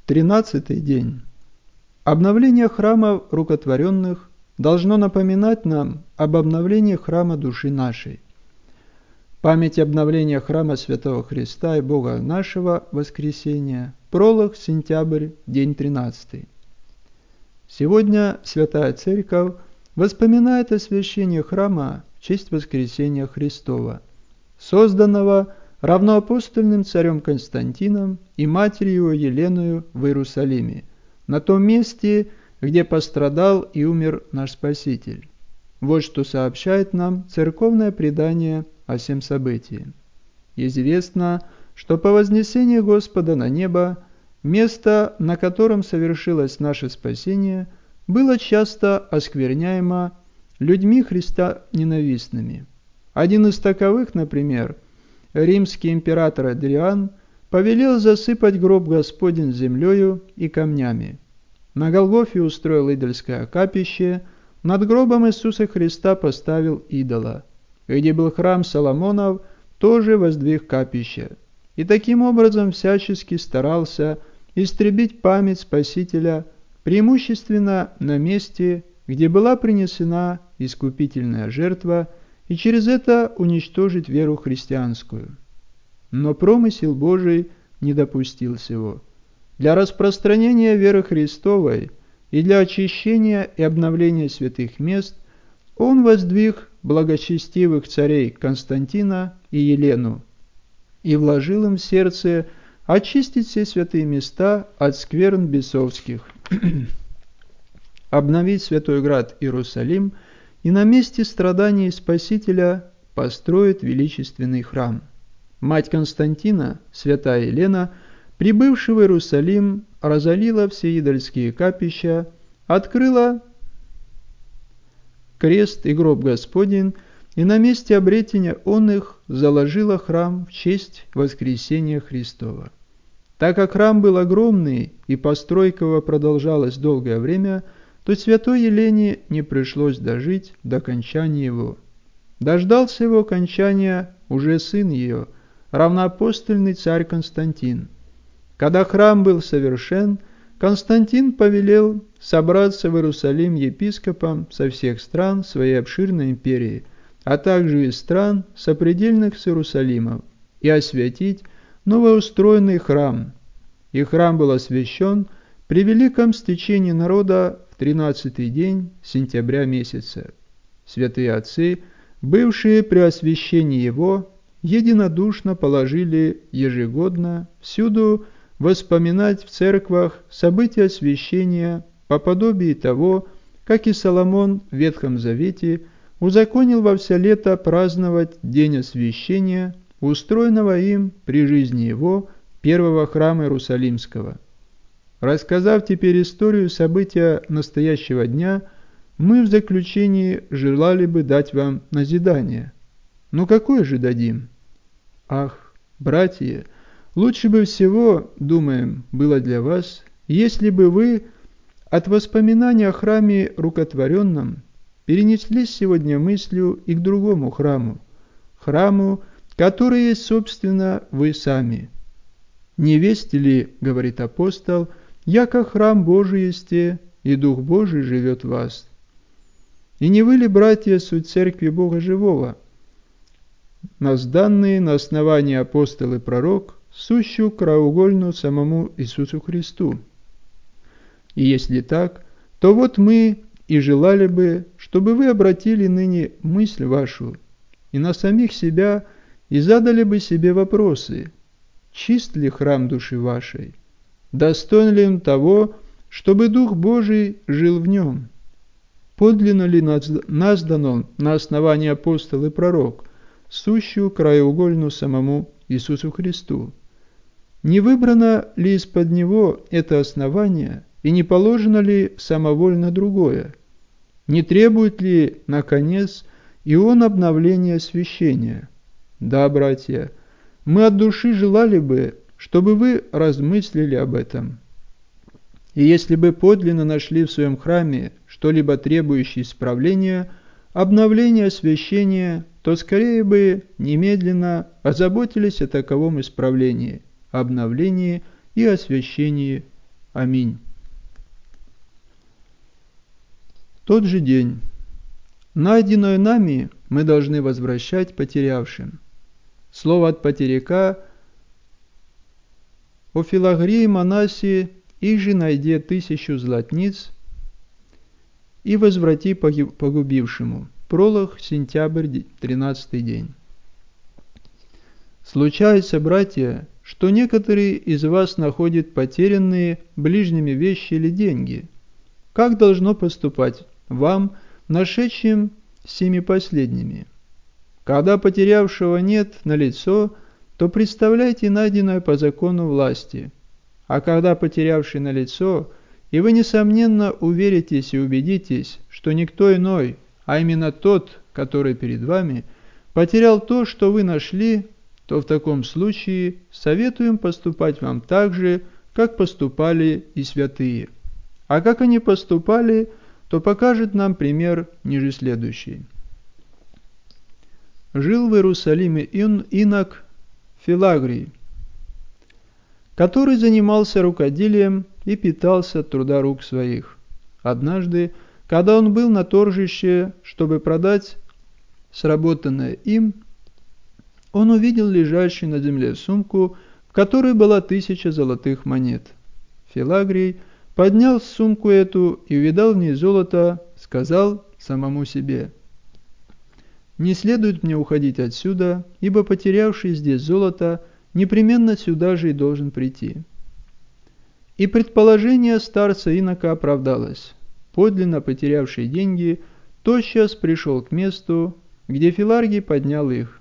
13-й день. Обновление храмов рукотворенных должно напоминать нам об обновлении храма души нашей. Память обновления храма Святого Христа и Бога нашего воскресения. Пролог, сентябрь, день 13. Сегодня Святая Церковь воспоминает освящение храма в честь воскресения Христова, созданного равноапостольным царем Константином и матерью его Еленою в Иерусалиме, на том месте, где пострадал и умер наш Спаситель. Вот что сообщает нам церковное предание о сем событии. Известно, что по вознесении Господа на небо место, на котором совершилось наше спасение, было часто оскверняемо людьми Христа ненавистными. Один из таковых, например, римский император Адриан, повелел засыпать гроб Господень землею и камнями. На Голгофе устроил идольское капище, над гробом Иисуса Христа поставил идола. Где был храм Соломонов, тоже воздвиг капище. И таким образом всячески старался истребить память Спасителя преимущественно на месте, где была принесена искупительная жертва, и через это уничтожить веру христианскую. Но промысел Божий не допустил сего. Для распространения веры Христовой и для очищения и обновления святых мест Он воздвиг благочестивых царей Константина и Елену и вложил им в сердце очистить все святые места от скверн бесовских, обновить святой град Иерусалим и на месте страданий Спасителя построит величественный храм. Мать Константина, святая Елена, прибывшая в Иерусалим, разорила все идольские капища, открыла крест и гроб Господень, и на месте обретения он их заложила храм в честь воскресения Христова. Так как храм был огромный и постройка его продолжалась долгое время, то святой Елене не пришлось дожить до кончания его. Дождался его кончания уже сын ее, равноапостольный царь Константин. Когда храм был совершен, Константин повелел собраться в Иерусалим епископам со всех стран своей обширной империи, а также из стран, сопредельных с Иерусалимом, и освятить новоустроенный храм. И храм был освящен при великом стечении народа в 13-й день сентября месяца. Святые отцы, бывшие при освящении его, единодушно положили ежегодно всюду воспоминать в церквах события освящения по подобию того, как и Соломон в Ветхом Завете узаконил во все лето праздновать день освящения, устроенного им при жизни его первого храма Иерусалимского. Рассказав теперь историю события настоящего дня, мы в заключении желали бы дать вам назидание. Но какое же дадим? Ах, братья, лучше бы всего, думаем, было для вас, если бы вы от воспоминания о храме рукотворенном перенеслись сегодня мыслью и к другому храму, который есть, собственно, вы сами. «Не весть ли, — говорит апостол, — яко храм Божий есте, и Дух Божий живет в вас? И не вы ли, братья, суть церкви Бога живого, нас данные на основании апостол и пророк, сущую краеугольную самому Иисусу Христу? И если так, то вот мы и желали бы, чтобы вы обратили ныне мысль вашу и на самих себя и задали бы себе вопросы: чист ли храм души вашей? Достоин ли он того, чтобы Дух Божий жил в нем? Подлинно ли наздан он на основании апостол и пророк, сущую краеугольную самому Иисусу Христу? Не выбрано ли из-под него это основание, и не положено ли самовольно другое? Не требует ли, наконец, и он обновления освящения? Да, братья, мы от души желали бы, чтобы вы размыслили об этом. И если бы подлинно нашли в своем храме что-либо требующее исправления, обновления освящения, то скорее бы немедленно озаботились о таковом исправлении, обновлении и освящении Аминь. Тот же день. Найденное нами мы должны возвращать потерявшим. Слово от потеряка: о Филагрии Манасии, их же найде 1000 златниц и возврати погубившему. Пролог, сентябрь, 13-й день. Случается, братья, что некоторые из вас находят потерянные ближними вещи или деньги. Как должно поступать вам, нашедшим сими последними? Когда потерявшего нет налицо, то представляйте найденное по закону власти. А когда потерявший налицо, и вы, несомненно, уверитесь и убедитесь, что никто иной, а именно тот, который перед вами, потерял то, что вы нашли, то в таком случае советуем поступать вам так же, как поступали и святые. А как они поступали, то покажет нам пример ниже следующий. Жил в Иерусалиме инок Филагрий, который занимался рукоделием и питался от труда рук своих. Однажды, когда он был на торжище, чтобы продать сработанное им, он увидел лежащую на земле сумку, в которой была 1000 золотых монет. Филагрий поднял сумку эту и увидал в ней золото, сказал самому себе: «Не следует мне уходить отсюда, ибо потерявший здесь золото непременно сюда же и должен прийти». И предположение старца инока оправдалось. Подлинно потерявший деньги тотчас пришел к месту, где Филагрий поднял их,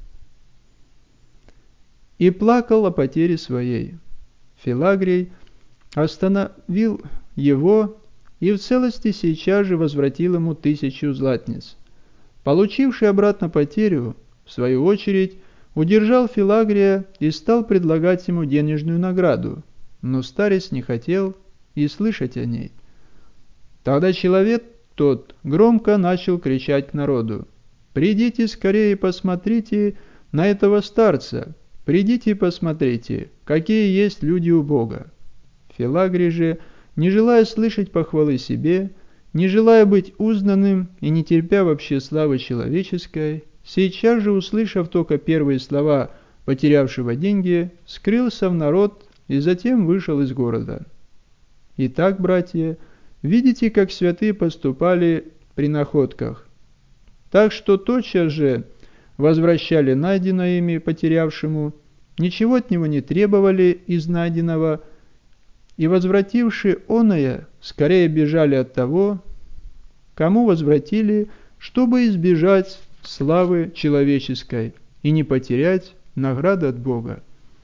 и плакал о потере своей. Филагрий остановил его и в целости сейчас же возвратил ему 1000 златниц. Получивший обратно потерю, в свою очередь, удержал Филагрия и стал предлагать ему денежную награду, но старец не хотел и слышать о ней. Тогда человек тот громко начал кричать к народу: «Придите скорее и посмотрите на этого старца! Придите и посмотрите, какие есть люди у Бога!» Филагрий же, не желая слышать похвалы себе, не желая быть узнанным и не терпя вообще славы человеческой, сейчас же, услышав только первые слова потерявшего деньги, скрылся в народ и затем вышел из города. Итак, братья, видите, как святые поступали при находках. Так что тотчас же возвращали найденное ими потерявшему, ничего от него не требовали из найденного, и возвративши оное, скорее бежали от того, кому возвратили, чтобы избежать славы человеческой и не потерять награды от Бога.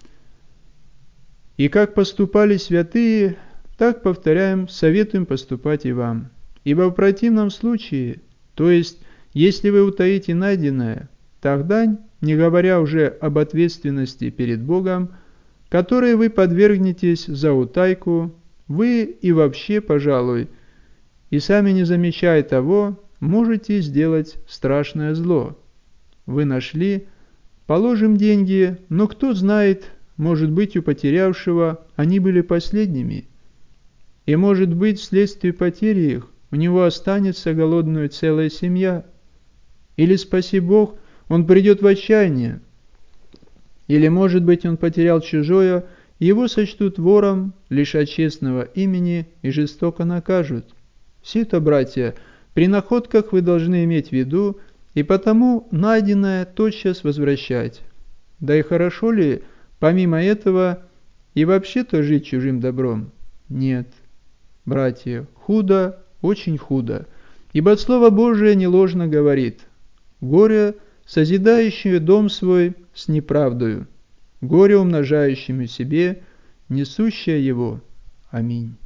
И как поступали святые, так, повторяем, советуем поступать и вам. Ибо в противном случае, то есть, если вы утаите найденное, тогда, не говоря уже об ответственности перед Богом, которой вы подвергнетесь за утайку, вы и вообще, пожалуй, и сами не замечая того, можете сделать страшное зло. Вы нашли, положим деньги, но кто знает, может быть, у потерявшего они были последними. И может быть, вследствие потери их у него останется голодную целая семья. Или, спаси Бог, он придет в отчаяние. Или, может быть, он потерял чужое, и его сочтут вором, лишат честного имени и жестоко накажут. Все это, братья, при находках вы должны иметь в виду, и потому найденное тотчас возвращать. Да и хорошо ли, помимо этого, и вообще-то жить чужим добром? Нет. Братья, худо, очень худо, ибо Слово Божие не ложно говорит: «Горе, созидающее дом свой с неправдою, горе умножающему себе, несущее его». Аминь.